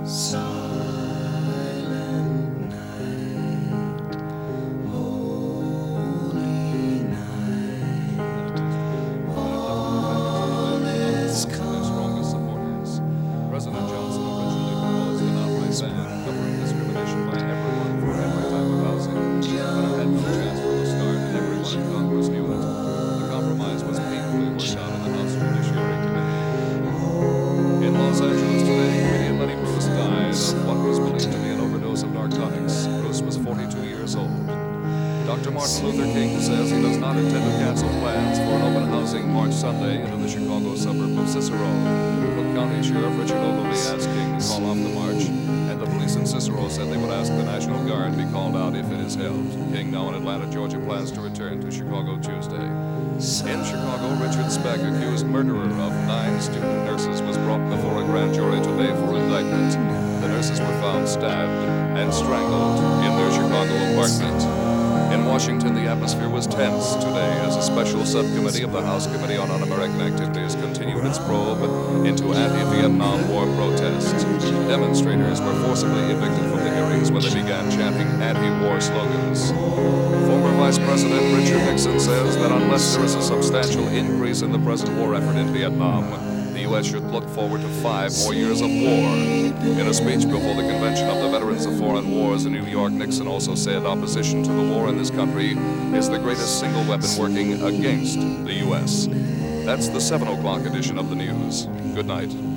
Silent night, holy night, all is calm. President Johnson originally proposed an outright ban covering discrimination by everyone for every type of housing, but it had no chance from the start, and everyone in Congress knew it. The compromise was painfully worked out in the House Judiciary Committee. In Los Angeles today, comedian Lenny Bruce died of what was believed to be an overdose of narcotics. Bruce was 42 years old. Dr. Martin Luther King says he does not intend to cancel plans for an open housing march Sunday into the Chicago suburb of Cicero. Cook County Sheriff Richard Ogilvie asked King to call off the march, and the police in Cicero said they would ask the National Guard be called out if it is held. King, now in Atlanta, Georgia, plans to return to Chicago Tuesday. In Chicago, Richard Speck, accused murderer of 9 student nurses, was brought before a grand jury today for indictment. The nurses were found stabbed and strangled in their Chicago apartment. In Washington, the atmosphere was tense today as a special subcommittee of the House Committee on Un-American Activities continued its probe into anti-Vietnam War protests. Demonstrators were forcibly evicted from the hearings when they began chanting anti-war slogans. Former Vice President Richard Nixon says that unless there is a substantial increase in the present war effort in Vietnam, the U.S. should look forward to 5 more years of war. In a speech before the Convention of the Veterans of Foreign Wars in New York, Nixon also said opposition to the war in this country is the greatest single weapon working against the U.S. That's the 7 o'clock edition of the news. Good night.